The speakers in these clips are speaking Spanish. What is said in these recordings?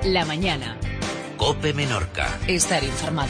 La mañana. COPE Menorca. Estar informado.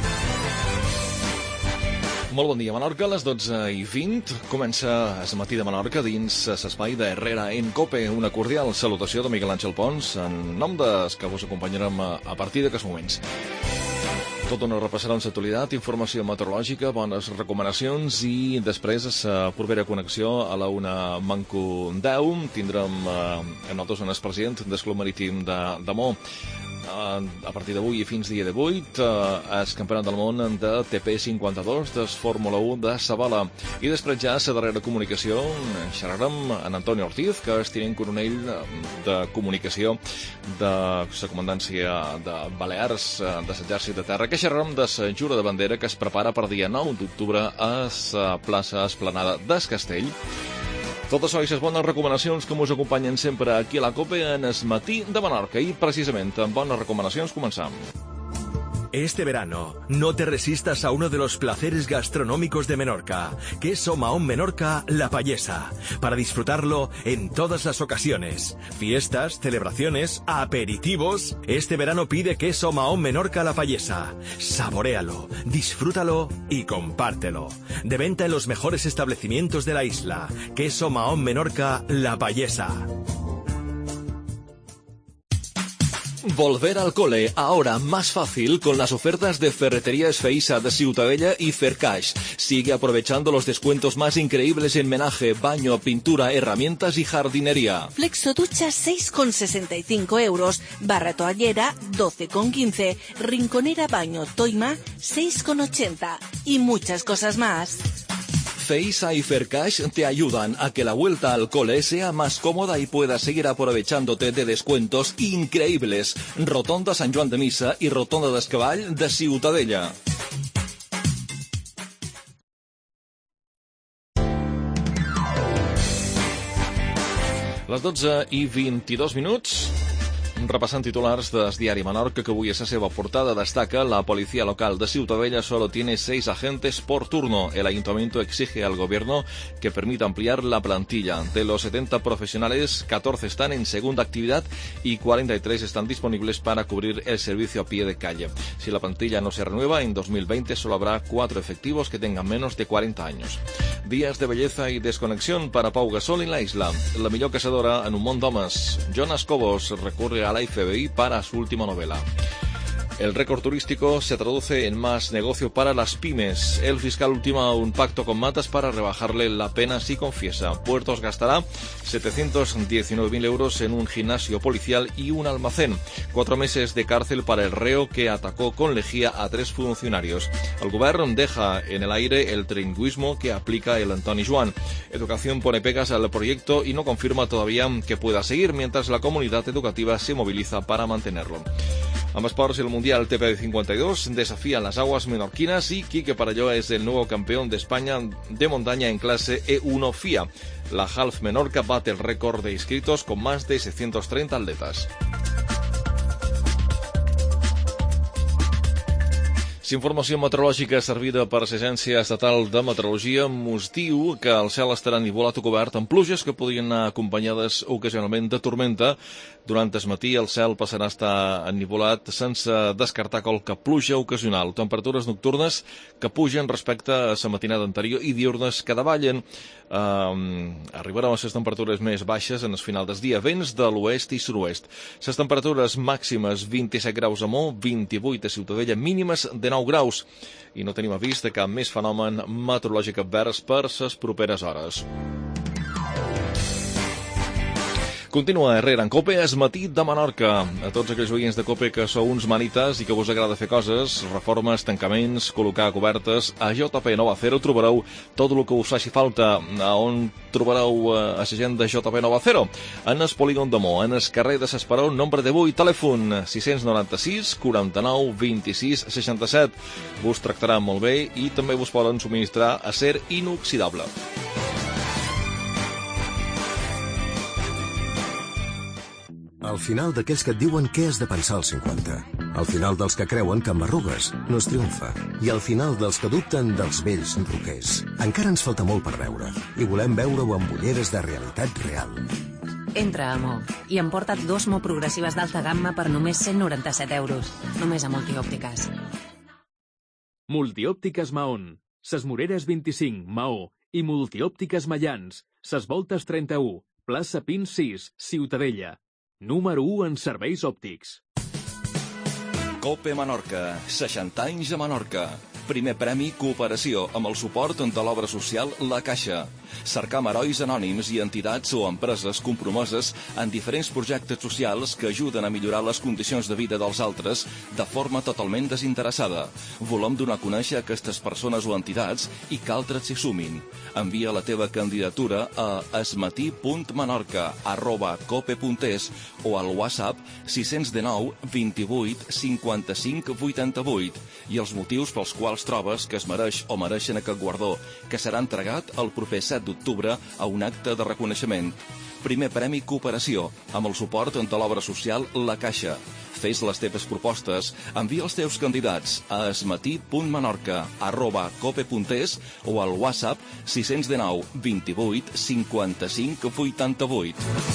Molt bon dia, Menorca. A les 12:20 comença Es matí de Menorca dins l'espai de Herrera en COPE. Una cordial salutació de Miguel Àngel Pons en nom dels que vos acompanyarem a partir d'aquests moments. Tot una repassarà l'actualitat, informació meteorològica, bones recomanacions i després la propera connexió a la 1:10 tindrem amb nosaltres un expresident del Club Marítim de Mo. A partir d'avui i fins dia d'avui el campionat del món de TP52 de Fórmula 1 de Zabala. I després ja la darrera comunicació xerrarem amb Antoni Ortiz, que és tinent coronel de comunicació de la comandància de Balears de l'Exèrcit de Terra, que xerrarem de la jura de bandera que es prepara per dia 9 d'octubre a la plaça Esplanada del Castell. Tot això i les bones recomanacions que ens acompanyen sempre aquí a la COPE en Es matí de Menorca. I precisament amb bones recomanacions començam. Este verano, no te resistas a uno de los placeres gastronómicos de Menorca, que es Mahón Menorca La Payesa, para disfrutarlo en todas las ocasiones. Fiestas, celebraciones, aperitivos. Este verano pide queso Mahón Menorca La Payesa. Saboréalo, disfrútalo y compártelo. De venta en los mejores establecimientos de la isla. Queso Mahón Menorca La Payesa. Volver al cole, ahora más fácil con las ofertas de Ferretería Esfeisa de Ciutadella y Fercash. Sigue aprovechando los descuentos más increíbles en menaje, baño, pintura, herramientas y jardinería. Flexo ducha 6,65 euros, barra toallera 12,15, rinconera baño Toima 6,80 y muchas cosas más. Feisa y Fercash te ayudan a que la vuelta al cole sea más cómoda y puedas seguir aprovechándote de descuentos increíbles. Rotonda Sant Joan de Missa y Rotonda d'Escavall de Ciutadella. Les 12:22. Repassant titulars del diari Menorca, que avui a la seva portada destaca: la policía local de Ciutadella solo tiene 6 agentes por turno. El ayuntamiento exige al gobierno que permita ampliar la plantilla. De los 70 profesionales, 14 están en segunda actividad y 43 están disponibles para cubrir el servicio a pie de calle. Si la plantilla no se renueva, en 2020 solo habrá 4 efectivos que tengan menos de 40 años. Días de belleza y desconexión para Pau Gasol en la isla. La millor caçadora en un món d'homes. Jonas Cobos recurre a la FBI para su última novela. El récord turístico se traduce en más negocio para las pymes. El fiscal ultima un pacto con Matas para rebajarle la pena si confiesa. Puertos gastará 719.000 euros en un gimnasio policial y un almacén. 4 meses de cárcel para el reo que atacó con lejía a 3 funcionarios. El gobierno deja en el aire el trilingüismo que aplica el Antoni Joan. Educación pone pegas al proyecto y no confirma todavía que pueda seguir, mientras la comunidad educativa se moviliza para mantenerlo. A esports, el Mundial TP52 desafía las aguas menorquinas y Quique Parelló es el nuevo campeón de España de montaña en clase E1 FIA. La Half Menorca bate el récord de inscritos con más de 630 atletas. Informació meteorològica servida per l'Agència Estatal de Meteorologia mos diu que el cel estarà ennuvolat o cobert amb pluges que podrien anar acompanyades ocasionalment de tormenta. Durant el matí el cel passarà a estar ennuvolat sense descartar qualque pluja ocasional. Temperatures nocturnes que pugen respecte a la matinada anterior i diurnes que davallen. Arribarem a les temperatures més baixes en el final del dia. Vents de l'oest i sud-oest. Les temperatures màximes 27 graus a Mo, 28 a Ciutadella, mínimes de 9 graus. I no tenim avís de cap més fenomen meteorològic advers per les properes hores. Continua Herrera en COPE, Es matí de Menorca. A tots aquells oients de COPE que sou uns manites i que vos agrada fer coses, reformes, tancaments, col·locar cobertes, a JP Nova Cero trobareu tot el que us faci falta. A on trobareu a la gent de JP Nova Cero? En el polígon de Mo, en el carrer de s'Esperó, nombre de 8, telèfon 696 49 26 67. Vos tractarà molt bé i també vos poden subministrar acer inoxidable. Al final d'aquells que et diuen què has de pensar als 50. Al final dels que creuen que amb arrugues no es triomfa. I al final dels que dubten dels vells roquers. Encara ens falta molt per veure. I volem veure-ho amb ulleres de realitat real. Entra a Mo i emporta't 2 Mo progressives d'alta gamma per només 197 euros. Només a Multiòptiques. Multiòptiques Mahón, Ses Moreres 25, Maó, i Multiòptiques Mallans, Ses Voltes 31, plaça Pins 6, Ciutadella. Número 1 en serveis òptics. COPE Menorca, 60 anys a Menorca. Primer premi Cooperació amb el suport de l'obra social La Caixa. Cercam herois anònims i entitats o empreses compromeses en diferents projectes socials que ajuden a millorar les condicions de vida dels altres de forma totalment desinteressada. Volem donar a conèixer aquestes persones o entitats i que altres s'hi sumin. Envia la teva candidatura a esmatí.menorca@cope.es o al WhatsApp 619 28 55 88 i els motius pels quals trobes que es mereix o mereixen aquest guardó, que serà entregat el proper 7 d'octubre a un acte de reconeixement. Primer premi Cooperació, amb el suport de l'obra social La Caixa. Fes les teves propostes, envia els teus candidats a esmatí.menorca@cope.es o al WhatsApp 619 28 55 88.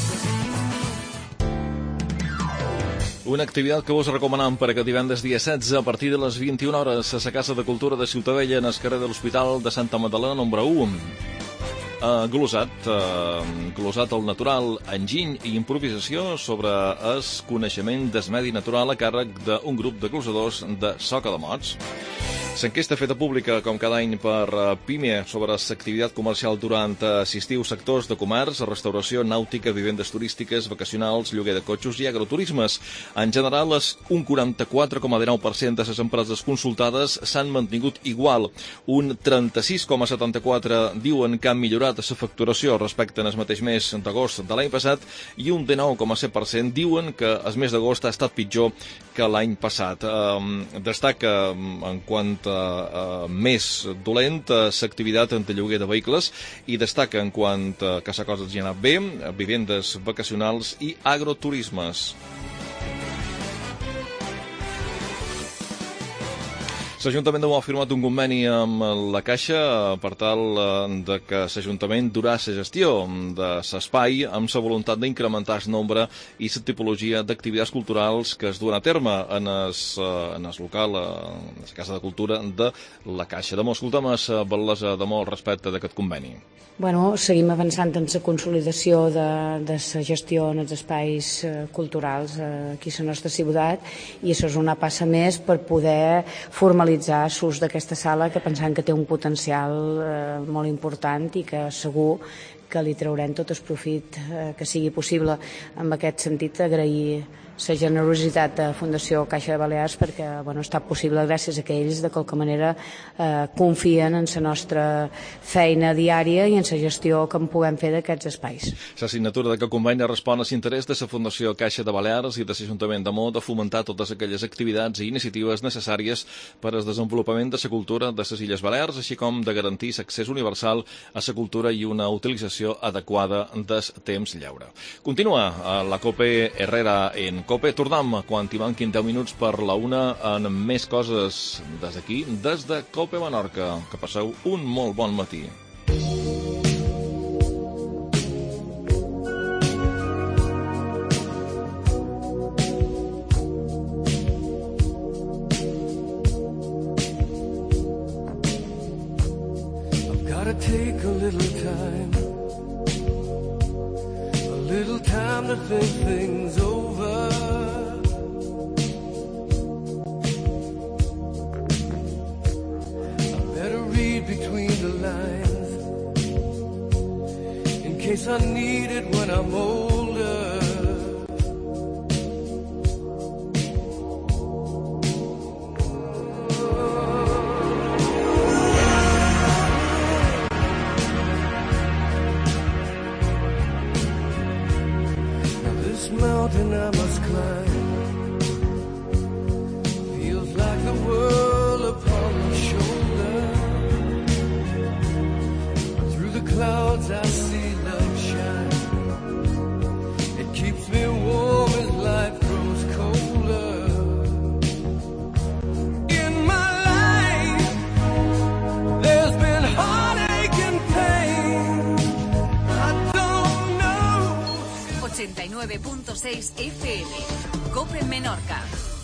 Una activitat que vos recomanam per aquest divendres dia 16 a partir de les 21 hores a la Casa de Cultura de Ciutadella en el carrer de l'Hospital de Santa Magdalena, número 1. Glosat al natural, enginy i improvisació sobre el coneixement del medi natural a càrrec d'un grup de glosadors de Soca de Mots. L'enquesta feta pública, com cada any, per PIME sobre l'activitat comercial durant l'estiu, sectors de comerç, restauració, nàutica, vivendes turístiques, vacacionals, lloguer de cotxos i agroturismes. En general, un 44,19% de les empreses consultades s'han mantingut igual. Un 36,74% diuen que han millorat la facturació respecte al mateix mes d'agost de l'any passat i un 19,7% diuen que el mes d'agost ha estat pitjor que l'any passat. Destaca, en quant més dolent, l'activitat de lloguer de vehicles i destaca en quant que la cosa ha anat bé, vivendes vacacionals i agroturismes. L'Ajuntament de Mo ha firmat un conveni amb la Caixa per tal de que l'Ajuntament durà la gestió de l'espai amb la voluntat d'incrementar el nombre i la tipologia d'activitats culturals que es duen a terme en el local, en la Casa de Cultura de la Caixa. De Mo, escoltem la bellesa de Mo respecte d'aquest conveni. Bueno, seguim avançant en la consolidació de la gestió en els espais culturals aquí a la nostra ciutat i això és una passa més per poder formalitzar l'ús d'aquesta sala que pensant que té un potencial molt important i que segur que li traurem tot el profit que sigui possible. En aquest sentit, agrair la generositat de Fundació Caixa de Balears perquè ha estat possible gràcies a que ells de qualque manera confien en la nostra feina diària i en la gestió que en puguem fer d'aquests espais. La signatura d'aquest conveni respon a l'interès de la Fundació Caixa de Balears i de l'Ajuntament de Mo de fomentar totes aquelles activitats i iniciatives necessàries per al desenvolupament de la cultura de les Illes Balears, així com de garantir l'accés universal a la cultura i una utilització adequada del temps lliure. Continua la COPE Herrera en COPE. Tornem quan hi manquin 10 minuts per la 1 en més coses des d'aquí, des de COPE Menorca. Que passeu un molt bon matí. I've gotta take a little time to think things over. I better read between the lines in case I need it when I'm older. Mountain I must climb feels like the world upon my shoulder. Through the clouds I see love shine. It keeps me warm as life grows colder. In my life there's been heartache and pain. I don't know. 89.6 FM. COPE Menorca.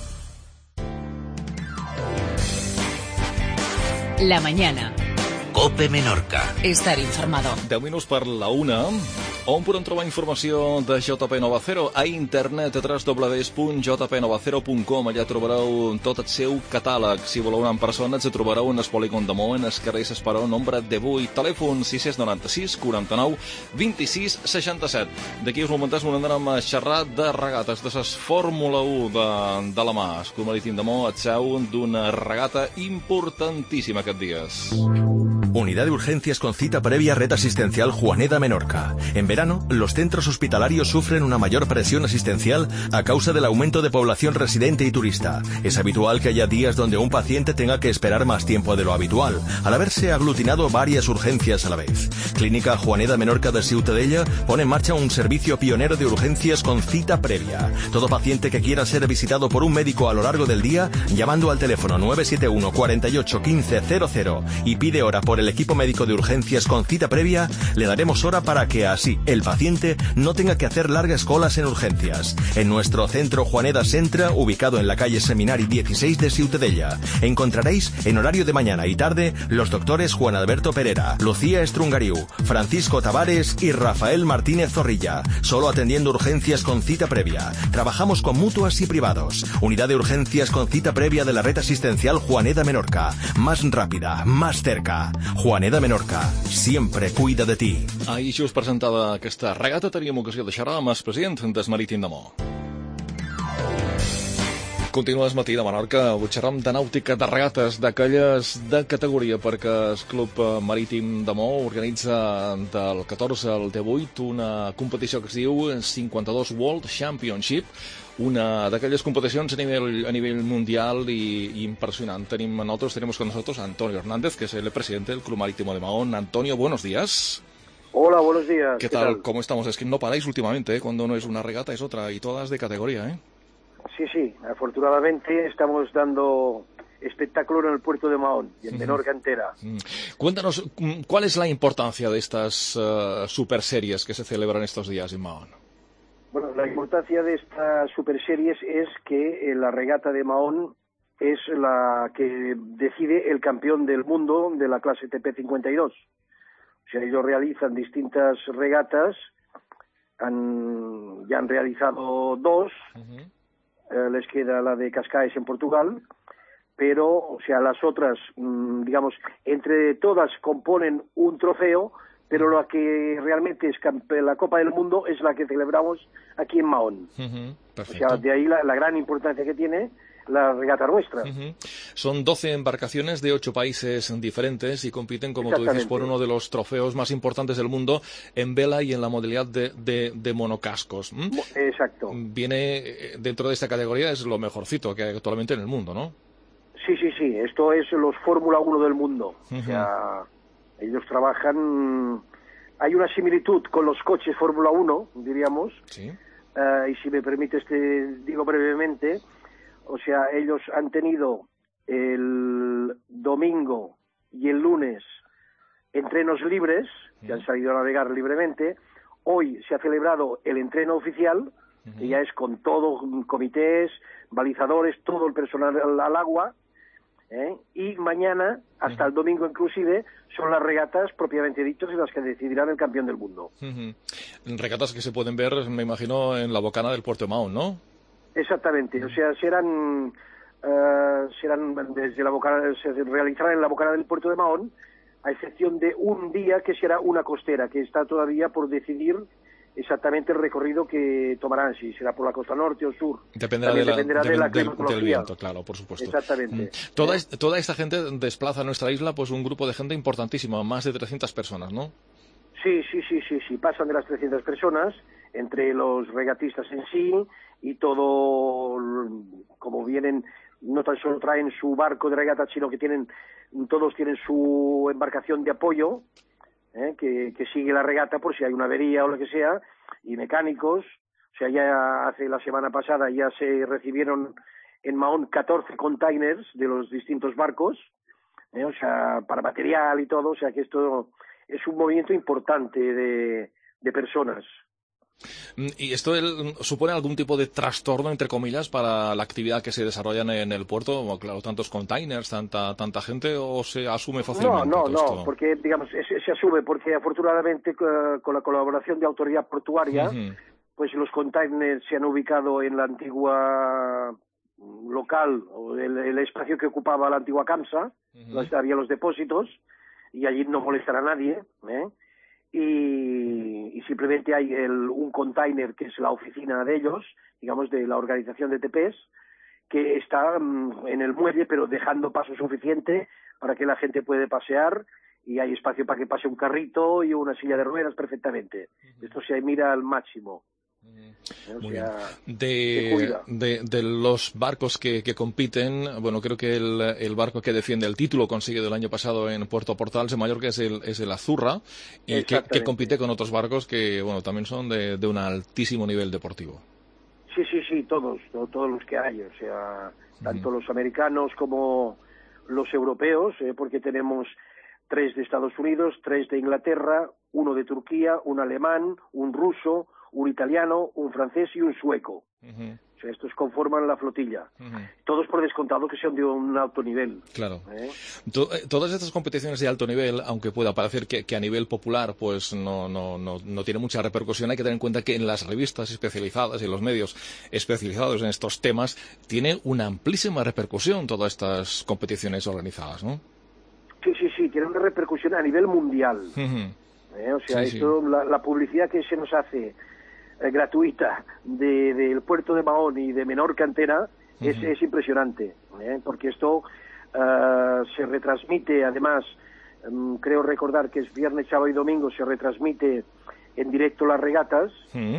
La mañana. COPE Menorca. Estar informado. 10 minuts per la 1. On podem trobar informació de JP Nova Cero? A internet a www.jpnovacero.com. Allà trobareu tot el seu catàleg. Si voleu anar en persona, ens trobareu en el Polígon de Maó, en el carrer S'Esperó, nombre 18. Telèfon 696 49 26 67. D'aquí uns momentets m'anem a xerrar de regates, de les Fórmula 1 de la mà. El Club Marítim de Maó et seu d'una regata importantíssima aquests dies. Unidad de urgencias con cita previa Red Asistencial Juaneda Menorca. En verano, los centros hospitalarios sufren una mayor presión asistencial a causa del aumento de población residente y turista. Es habitual que haya días donde un paciente tenga que esperar más tiempo de lo habitual, al haberse aglutinado varias urgencias a la vez. Clínica Juaneda Menorca de Ciutadella pone en marcha un servicio pionero de urgencias con cita previa. Todo paciente que quiera ser visitado por un médico a lo largo del día, llamando al teléfono 971 48 15 00 y pide hora por el equipo médico de urgencias con cita previa, le daremos hora para que así el paciente no tenga que hacer largas colas en urgencias. En nuestro centro Juaneda Centra, ubicado en la calle Seminari 16 de Ciutadella, encontraréis en horario de mañana y tarde los doctores Juan Alberto Pereira, Lucía Estrungariu, Francisco Tavares y Rafael Martínez Zorrilla, solo atendiendo urgencias con cita previa. Trabajamos con mutuas y privados. Unidad de urgencias con cita previa de la red asistencial Juaneda Menorca. Más rápida, más cerca. Juaneda Menorca, sempre cuida de ti. Ahir just presentada aquesta regata teníem ocasió de xerrar amb el president del Marítim de Maó. Continua el matí de Menorca, avui xerram de nàutica, de regates, d'aquelles de categoria, perquè el Club Marítim de Maó organitza del 14 al 18 una competició que es diu 52 World Championship, una d'aquelles competicions a nivell mundial y impresionante. Nosotros tenemos con nosotros a Antonio Hernández, que es el presidente del Club Marítimo de Mahón. Antonio, buenos días. Hola, buenos días. ¿Qué tal? ¿Cómo estamos? Es que no paráis últimamente, ¿eh? Cuando no es una regata es otra, y todas de categoría, ¿eh? Sí, afortunadamente estamos dando espectáculo en el puerto de Mahón y en Menorca entera. Cuéntanos, ¿cuál es la importancia de estas super series que se celebran estos días en Mahón? Bueno, la importancia de estas super series es que la regata de Mahón es la que decide el campeón del mundo de la clase TP52. O sea, ellos realizan distintas regatas, ya han realizado 2, les queda la de Cascais en Portugal, pero, o sea, las otras, digamos, entre todas componen un trofeo, pero la que realmente es la Copa del Mundo es la que celebramos aquí en Mahón. O sea, de ahí la gran importancia que tiene la regata nuestra. Son 12 embarcaciones de 8 países diferentes y compiten, como tú dices, por uno de los trofeos más importantes del mundo en vela y en la modalidad de monocascos. Exacto. Viene dentro de esta categoría, es lo mejorcito que hay actualmente en el mundo, ¿no? Sí, esto es los Fórmula 1 del mundo. O sea, ellos trabajan... Hay una similitud con los coches Fórmula 1, diríamos. Sí. Y si me permites te digo brevemente, o sea, ellos han tenido el domingo y el lunes entrenos libres, que han salido a navegar libremente. Hoy se ha celebrado el entreno oficial, que ya es con todo, comités, balizadores, todo el personal al agua. Y mañana, hasta el domingo inclusive, son las regatas propiamente dichas en las que decidirán el campeón del mundo. Regatas que se pueden ver, me imagino, en la bocana del Puerto de Mahón, ¿no? Exactamente, o sea, serán desde la bocana, se realizarán en la bocana del Puerto de Mahón, a excepción de un día que será una costera, que está todavía por decidir exactamente el recorrido que tomarán, si será por la costa norte o sur. Dependerá del viento, claro, por supuesto. Exactamente. Toda esta gente desplaza a nuestra isla pues un grupo de gente importantísimo, más de 300 personas, ¿no? Sí, pasan de las 300 personas, entre los regatistas en sí y todo, como vienen, no tan solo traen su barco de regata, sino que todos tienen su embarcación de apoyo, que sigue la regata por si hay una avería o lo que sea, y mecánicos. O sea, ya hace la semana pasada ya se recibieron en Mahón 14 containers de los distintos barcos, o sea, para material y todo, o sea que esto es un movimiento importante de personas. ¿Y esto supone algún tipo de trastorno, entre comillas, para la actividad que se desarrolla en el puerto? O, claro, tantos containers, tanta gente, ¿o se asume fácilmente? No, porque, digamos, se asume, porque afortunadamente con la colaboración de autoridad portuaria, pues los containers se han ubicado en la antigua local, o el espacio que ocupaba la antigua CAMSA, había los depósitos, y allí no molestará a nadie, y simplemente hay un container que es la oficina de ellos, digamos, de la organización de TPs, que está en el muelle, pero dejando paso suficiente para que la gente pueda pasear, y hay espacio para que pase un carrito y una silla de ruedas perfectamente. Esto se mira al máximo. Muy bien. De los barcos que compiten, bueno, creo que el barco que defiende el título conseguido el año pasado en Puerto Portales, en Mallorca, es el Azurra, y que compite con otros barcos que, bueno, también son de un altísimo nivel deportivo. Sí, todos los que hay, o sea, tanto los americanos como los europeos, porque tenemos 3 de Estados Unidos, 3 de Inglaterra, 1 de Turquía, un alemán, un ruso, un italiano, un francés y un sueco. O sea, estos conforman la flotilla. Todos por descontado que sean de un alto nivel. Claro. Todas estas competiciones de alto nivel, aunque pueda parecer que a nivel popular pues no tiene mucha repercusión, hay que tener en cuenta que en las revistas especializadas y en los medios especializados en estos temas tiene una amplísima repercusión todas estas competiciones organizadas, ¿no? Sí, tiene una repercusión a nivel mundial. O sea, la publicidad que se nos hace gratuita del puerto de Mahón y de Menorca entera es impresionante, porque esto se retransmite, además, creo recordar que es viernes, sábado y domingo, se retransmite en directo las regatas,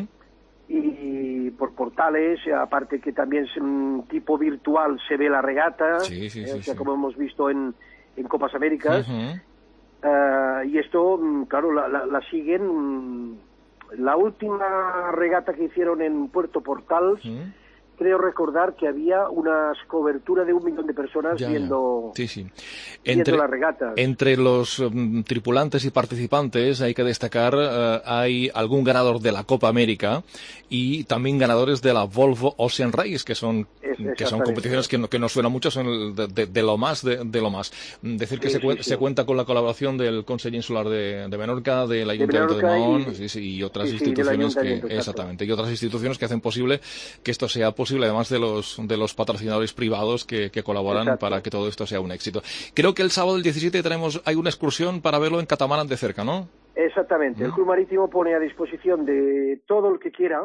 y por portales, aparte que también es tipo virtual, se ve la regata, o sea, como hemos visto en Copas Américas, y esto, claro, la siguen. La última regata que hicieron en Puerto Portals, creo recordar que había una cobertura de 1 millón de personas viendo las regatas. Entre los tripulantes y participantes hay que destacar, hay algún ganador de la Copa América y también ganadores de la Volvo Ocean Race, que son competiciones que no suenan mucho, son de lo más de lo más. Decir que se cuenta con la colaboración del Consell Insular de Menorca, del Ayuntamiento de Mahón y otras instituciones y otras instituciones que hacen posible que esto sea posible, además de los patrocinadores privados que colaboran para que todo esto sea un éxito. Creo que el sábado del 17 hay una excursión para verlo en catamarán de cerca, ¿no? Exactamente. El Club Marítimo pone a disposición de todo el que quiera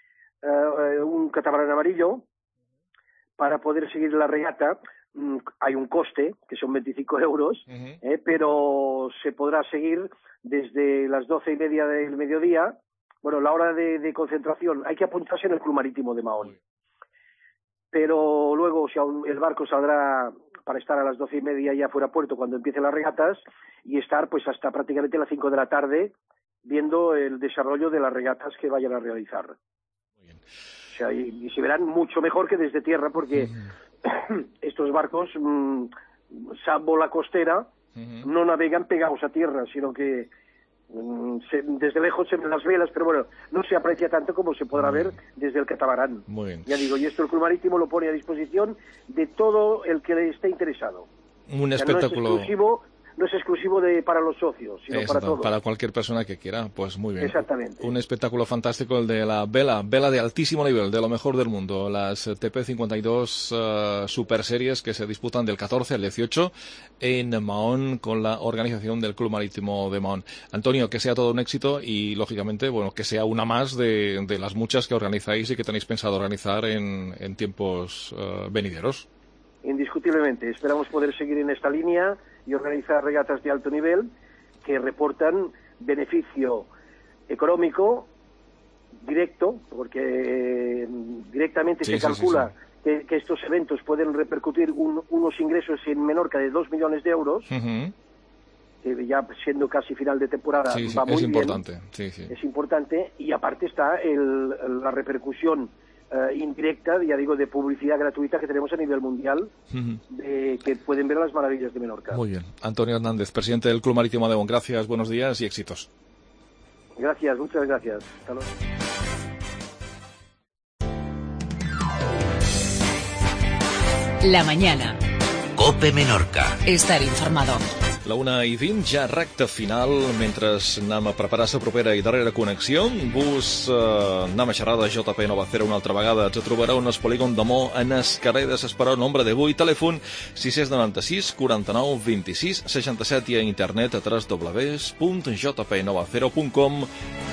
un catamarán amarillo para poder seguir la regata. Hay un coste, que son 25 euros, pero se podrá seguir desde las 12:30 del mediodía. Bueno, la hora de concentración, hay que apuntarse en el Club Marítimo de Mahón. Pero luego el barco saldrá para estar a las 12:30 ya fuera puerto cuando empiecen las regatas y estar pues hasta prácticamente las 5 de la tarde viendo el desarrollo de las regatas que vayan a realizar. Muy bien. O sea, y se verán mucho mejor que desde tierra porque estos barcos, salvo la costera, no navegan pegados a tierra, sino que desde lejos se ven las velas, pero bueno, no se aprecia tanto como se podrá ver desde el catamarán. Muy bien. Ya digo, y esto el Club Marítimo lo pone a disposición de todo el que le esté interesado. Un espectáculo. No es exclusivo para los socios, sino para todos. Para cualquier persona que quiera, pues muy bien. Exactamente. Un espectáculo fantástico el de la vela de altísimo nivel, de lo mejor del mundo. Las TP52 Super Series que se disputan del 14 al 18 en Mahón con la organización del Club Marítimo de Mahón. Antonio, que sea todo un éxito y, lógicamente, bueno, que sea una más de las muchas que organizáis y que tenéis pensado organizar en tiempos venideros. Indiscutiblemente. Esperamos poder seguir en esta línea y organizar regatas de alto nivel que reportan beneficio económico directo, porque directamente se calcula que estos eventos pueden repercutir unos ingresos en Menorca de 2 millones de euros, que ya siendo casi final de temporada va muy bien. Es importante, y aparte está la repercusión indirecta, ya digo, de publicidad gratuita que tenemos a nivel mundial, que pueden ver las maravillas de Menorca. Muy bien. Antonio Hernández, presidente del Club Marítimo de Mahón, gracias, buenos días y éxitos. Gracias, muchas gracias. Hasta luego. La mañana. COPE Menorca. Estar informado. La 1:20, ja recta final, mentre anem a preparar la propera i darrera connexió. Vos anem a xerrar de JP Nova Cero una altra vegada. Ens trobareu en el polígon de Mo, en el carrer de l'Esperó, nombre d'avui, telèfon 696 49 26 67 i a internet a www.jpnovacero.com.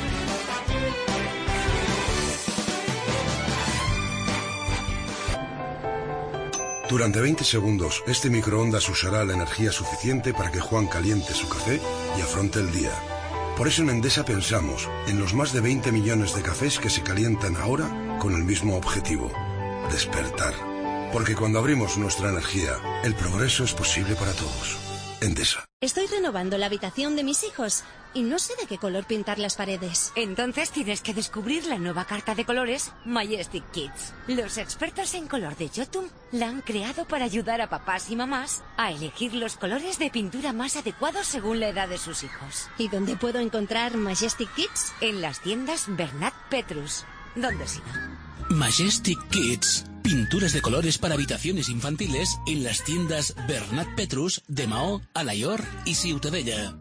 Durante 20 segundos, este microondas usará la energía suficiente para que Juan caliente su café y afronte el día. Por eso en Endesa pensamos en los más de 20 millones de cafés que se calientan ahora con el mismo objetivo: despertar. Porque cuando abrimos nuestra energía, el progreso es posible para todos. Endesa. Estoy renovando la habitación de mis hijos y no sé de qué color pintar las paredes. Entonces tienes que descubrir la nueva carta de colores Majestic Kids. Los expertos en color de Jotun la han creado para ayudar a papás y mamás a elegir los colores de pintura más adecuados según la edad de sus hijos. ¿Y dónde puedo encontrar Majestic Kids? En las tiendas Bernat Petrus. ¿Dónde si no? Majestic Kids. Pinturas de colores para habitaciones infantiles en las tiendas Bernat Petrus de Maó, Alaior y Ciutadella.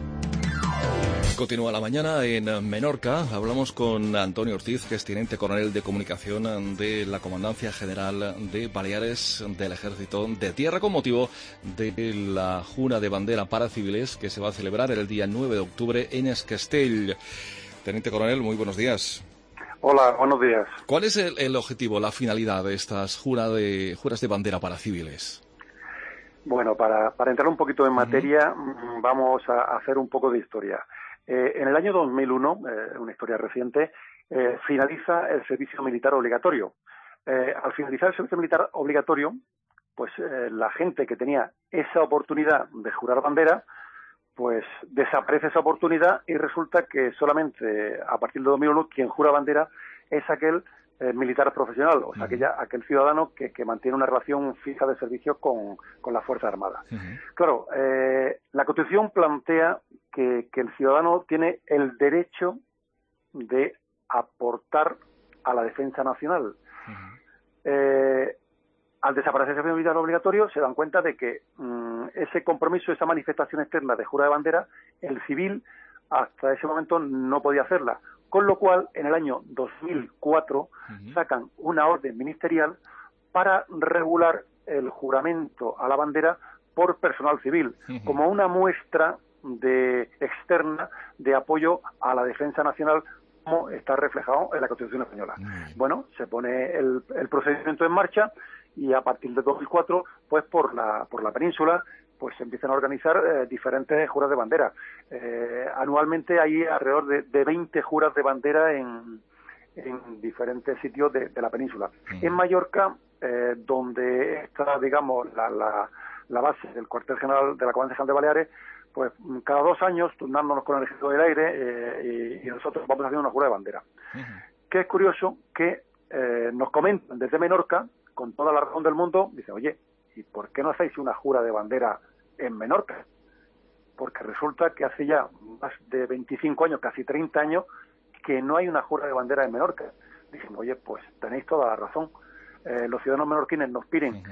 Continúa la mañana en Menorca. Hablamos con Antonio Ortiz, que es teniente coronel de comunicación de la Comandancia General de Baleares del Ejército de Tierra, con motivo de la Jura de Bandera para Civiles que se va a celebrar el día 9 de octubre en Es Castell. Teniente coronel, muy buenos días. Hola, buenos días. ¿Cuál es el objetivo, la finalidad de estas juras de bandera para civiles? Bueno, para entrar un poquito en materia, vamos a hacer un poco de historia. En el año 2001, una historia reciente, finaliza el servicio militar obligatorio. Al finalizar el servicio militar obligatorio, pues la gente que tenía esa oportunidad de jurar bandera, pues desaparece esa oportunidad y resulta que solamente a partir de 2001 quien jura bandera es aquel militar profesional, o sea, aquel ciudadano que mantiene una relación fija de servicio con la Fuerza Armada. Claro, la Constitución plantea que el ciudadano tiene el derecho de aportar a la defensa nacional. Al desaparecer el servicio militar obligatorio, se dan cuenta de que ese compromiso, esa manifestación externa de jura de bandera, el civil hasta ese momento no podía hacerla. Con lo cual, en el año 2004, sacan una orden ministerial para regular el juramento a la bandera por personal civil, como una muestra externa de apoyo a la defensa nacional, como está reflejado en la Constitución española. Bueno, se pone el procedimiento en marcha y a partir de 2004, pues por la península, pues se empiezan a organizar diferentes juras de bandera. Anualmente hay alrededor de 20 juras de bandera en diferentes sitios de la península. En Mallorca, donde está, digamos, la base del cuartel general de la Comandancia General de Baleares, pues cada 2 años, turnándonos con el Ejército del Aire, y nosotros vamos haciendo una jura de bandera. Que es curioso que nos comentan desde Menorca, con toda la razón del mundo, dicen, oye, ¿y por qué no hacéis una jura de bandera en Menorca? Porque resulta que hace ya más de 25 años, casi 30 años, que no hay una jura de bandera en Menorca. Dicen, oye, pues tenéis toda la razón. Los ciudadanos menorquines nos piden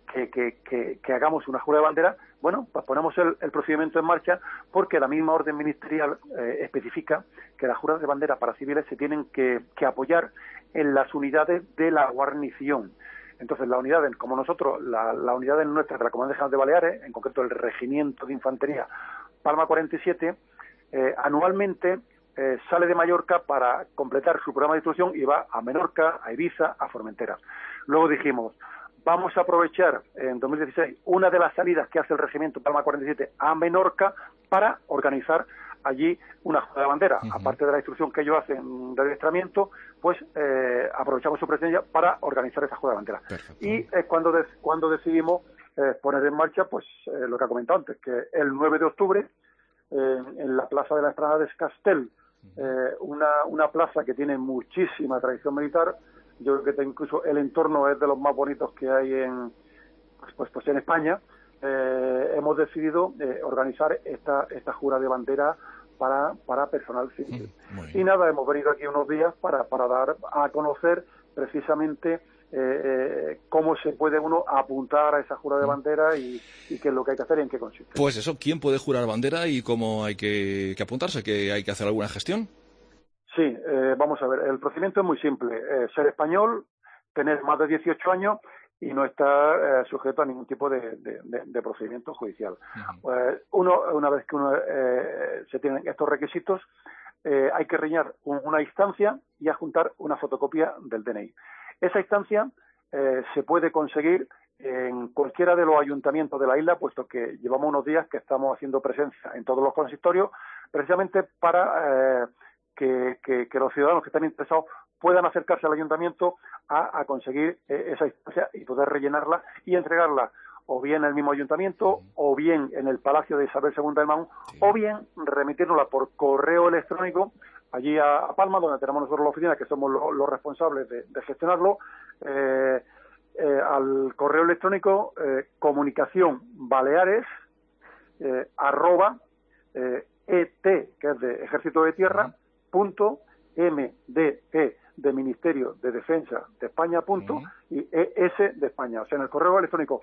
que hagamos una jura de bandera. Bueno, pues ponemos el procedimiento en marcha, porque la misma orden ministerial especifica que las juras de bandera para civiles se tienen que apoyar en las unidades de la guarnición. Entonces, las unidades, como nosotros, las unidades nuestras de la Comandancia General de Baleares, en concreto el Regimiento de Infantería Palma 47, anualmente sale de Mallorca para completar su programa de instrucción y va a Menorca, a Ibiza, a Formentera. Luego dijimos, vamos a aprovechar en 2016 una de las salidas que hace el Regimiento Palma 47 a Menorca para organizar allí una jura de bandera. Aparte de la instrucción que ellos hacen de adiestramiento, pues aprovechamos su presencia para organizar esa jura de bandera. Y es cuando decidimos poner en marcha, pues lo que ha comentado antes, que el 9 de octubre, en la plaza de la Esplanada de Castell, una plaza que tiene muchísima tradición militar. Yo creo que incluso el entorno es de los más bonitos que hay en España. Hemos decidido organizar esta jura de bandera para personal civil. Y nada, hemos venido aquí unos días para dar a conocer precisamente cómo se puede uno apuntar a esa jura de bandera y qué es lo que hay que hacer y en qué consiste. Pues eso, ¿quién puede jurar bandera y cómo hay que apuntarse? ¿Que hay que hacer alguna gestión? Sí, vamos a ver, el procedimiento es muy simple. Ser español, tener más de 18 años y no estar sujeto a ningún tipo de procedimiento judicial. Una vez que se tienen estos requisitos, hay que rellenar una instancia y adjuntar una fotocopia del DNI. Esa instancia se puede conseguir en cualquiera de los ayuntamientos de la isla, puesto que llevamos unos días que estamos haciendo presencia en todos los consistorios, precisamente para que los ciudadanos que están interesados puedan acercarse al ayuntamiento a conseguir esa instancia y poder rellenarla y entregarla o bien en el mismo ayuntamiento, o bien en el Palacio de Isabel II del Mahón, o bien remitirnosla por correo electrónico allí a Palma, donde tenemos nosotros la oficina, que somos los responsables de gestionarlo, al correo electrónico comunicación baleares @et, que es de Ejército de Tierra, .mde de Ministerio de Defensa de España, y ES de España. O sea, en el correo electrónico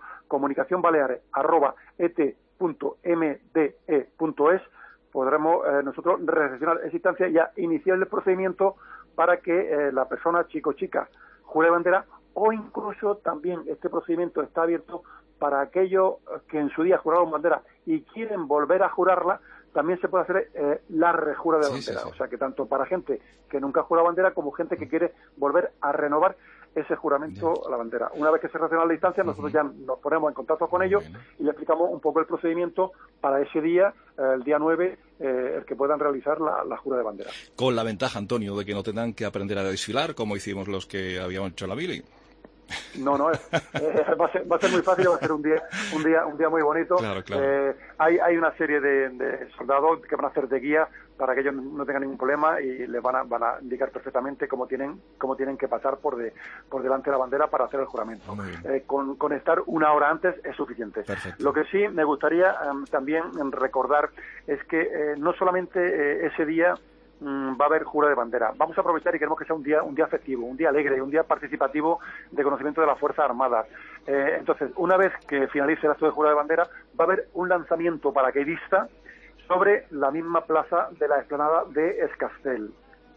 comunicacionbaleares@et.mde.es podremos nosotros recepcionar esa instancia y ya iniciar el procedimiento para que la persona, chico o chica, jure bandera, o incluso también este procedimiento está abierto para aquellos que en su día juraron bandera y quieren volver a jurarla. También se puede hacer la rejura de bandera. Sí. O sea, que tanto para gente que nunca ha jurado bandera como gente que quiere volver a renovar ese juramento a la bandera. Una vez que se reacciona la distancia, nosotros ya nos ponemos en contacto con ellos y le explicamos un poco el procedimiento para ese día, el día 9, el que puedan realizar la jura de bandera. Con la ventaja, Antonio, de que no tengan que aprender a desfilar, como hicimos los que habíamos hecho la mili. No, va a ser muy fácil, va a ser un día muy bonito. Claro. Hay una serie de soldados que van a hacer de guía para que ellos no tengan ningún problema y les van a indicar perfectamente cómo tienen que pasar por delante de la bandera para hacer el juramento. Con estar una hora antes es suficiente. Perfecto. Lo que sí me gustaría también recordar es que no solamente ese día va a haber jura de bandera. Vamos a aprovechar y queremos que sea un día festivo, un día alegre, un día participativo de conocimiento de las Fuerzas Armadas. Entonces, una vez que finalice el acto de jura de bandera, va a haber un lanzamiento paracaidista sobre la misma plaza de la explanada de Escastel.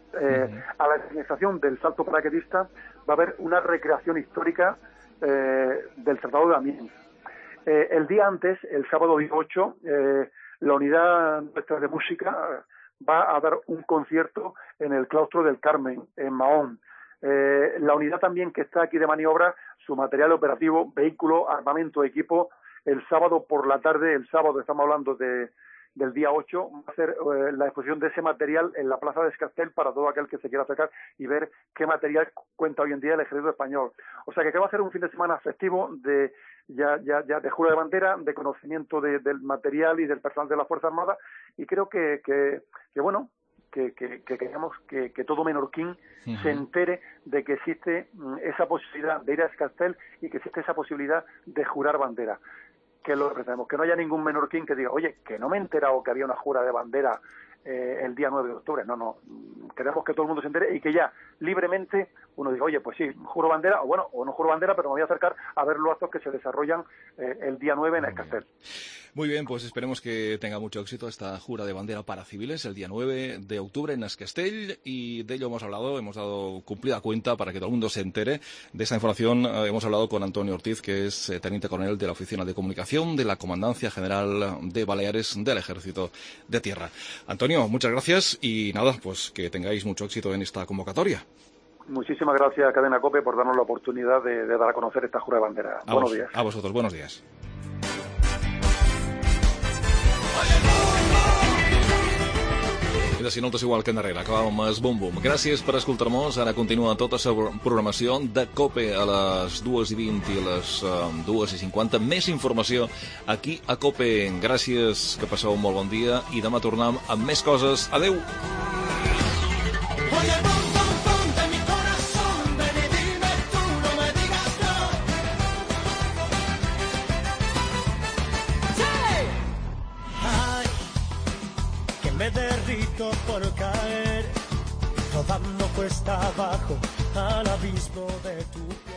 A la finalización del salto paracaidista va a haber una recreación histórica del Tratado de Amiens. El día antes, el sábado 18, la unidad nuestra de música va a dar un concierto en el Claustro del Carmen, en Mahón. La unidad también que está aquí de maniobra, su material operativo, vehículo, armamento, equipo, el sábado por la tarde, estamos hablando del día 8, va a hacer la exposición de ese material en la plaza de Escastel para todo aquel que se quiera acercar y ver qué material cuenta hoy en día el ejército español. O sea que va a ser un fin de semana festivo de jura de bandera, de conocimiento del material y del personal de la Fuerza Armada, y creo que queremos que todo menorquín se entere de que existe esa posibilidad de ir a Escastel y que existe esa posibilidad de jurar bandera. Que lo representemos, que no haya ningún menorquín que diga, oye, que no me he enterado que había una jura de bandera el día 9 de octubre. No, queremos que todo el mundo se entere y que ya libremente uno diga, oye, pues sí, juro bandera, o no juro bandera, pero me voy a acercar a ver los actos que se desarrollan el día 9 en Escastel. Muy bien, pues esperemos que tenga mucho éxito esta jura de bandera para civiles el día 9 de octubre en Escastel, y de ello hemos dado cumplida cuenta para que todo el mundo se entere de esa información. Hemos hablado con Antonio Ortiz, que es teniente coronel de la Oficina de Comunicación de la Comandancia General de Baleares del Ejército de Tierra. Antonio, muchas gracias y nada, pues que tengáis mucho éxito en esta convocatoria. Muchísimas gracias, Cadena COPE, por darnos la oportunidad de dar a conocer esta jura de bandera. Buenos días. A vosotros, buenos días. I de si no, és igual que endarrere. Acabàvem amb el bum-bum. Gràcies per escoltar-nos. Ara continua tota la programació de COPE a les 2:20 i a les 2:50. Més informació aquí a COPE. Gràcies, que passeu un molt bon dia i demà tornem amb més coses. Adeu! Me derrito por caer, rodando cuesta abajo al abismo de tu